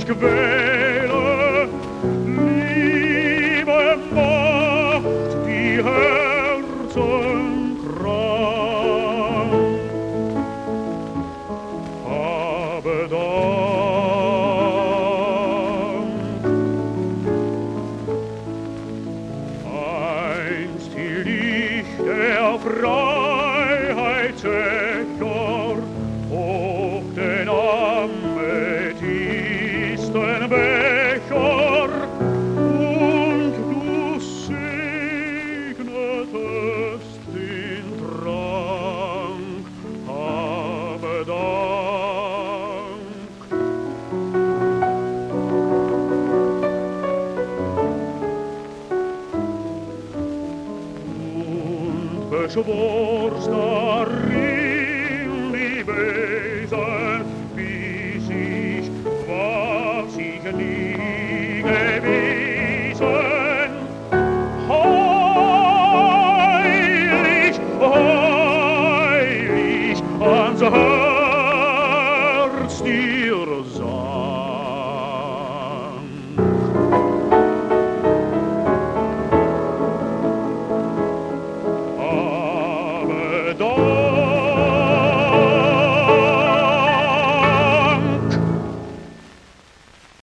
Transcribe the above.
quäle, Liebe macht die Herzen krank. Habe Dank. Einst hielt ich der Freiheitsächer hoch den Amethystenbecher, und du segnetest den Trank. Habe Dank. Und beschworst darin die Welt,